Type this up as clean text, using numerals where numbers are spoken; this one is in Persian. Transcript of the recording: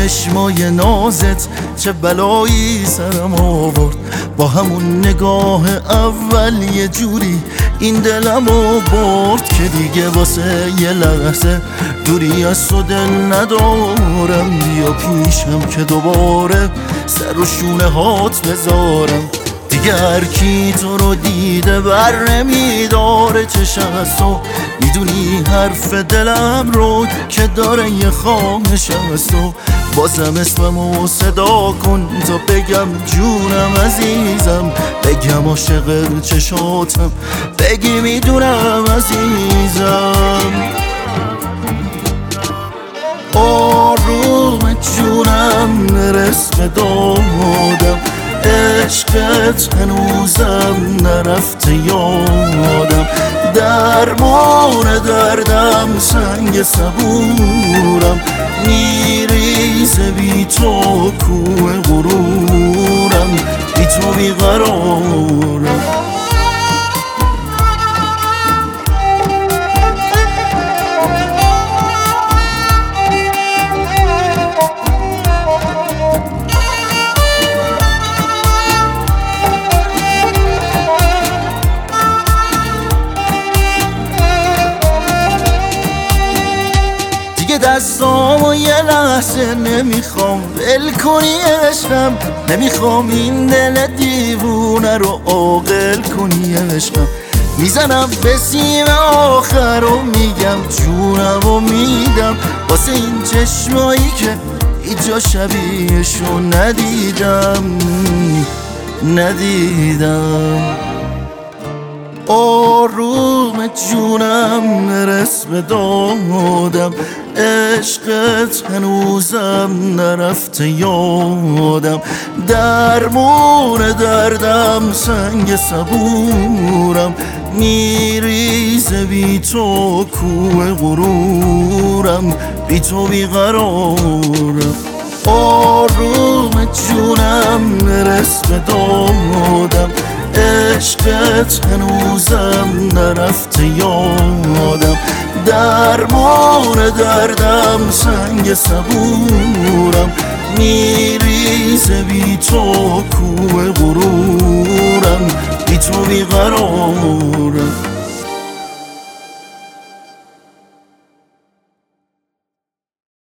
چشمای نازت چه بلایی سرم آورد. با همون نگاه اول یه جوری این دلمو برد که دیگه واسه یه لحظه دوری از تو دل ندارم. بیا پیشم که دوباره سر و شونه هات بذارم. دیگه هر کی تو رو دیده بر نمیداره چشم از تو. میدونی حرف دلم رو که داره یه خواهش از تو. بازم اسممو صدا کن تا بگم جونم عزیزم، بگم عاشق چشاتم، بگی میدونم عزیزم. آروم جونم نرس دادم، عشقت هنوزم نرفته یادم. درمان دردم سنگ صبورم، میریزه بی تو کوه غرورم، بی تو بیقرارم. دستامو یه لحظه نمیخوام ول کنی عشقم، نمیخوام این دل دیوونه رو عاقل کنی عشقم. میزنم به سیم آخر و میگم جونم و میدم واسه این چشمایی که ایجا شبیهشو ندیدم. آروم جونم نرس دادم، عشقت هنوزم نرفته یادم. درمان دردم سنگ صبورم، میریزه بی تو کوه غرورم، بی تو بیقرارم. آروم جونم نرس دادم، عشقت هنوزم نرفته یادم. درمان دردم سنگ صبورم، میریزه بی تو کوه غرورم، بی تو بیقرارم.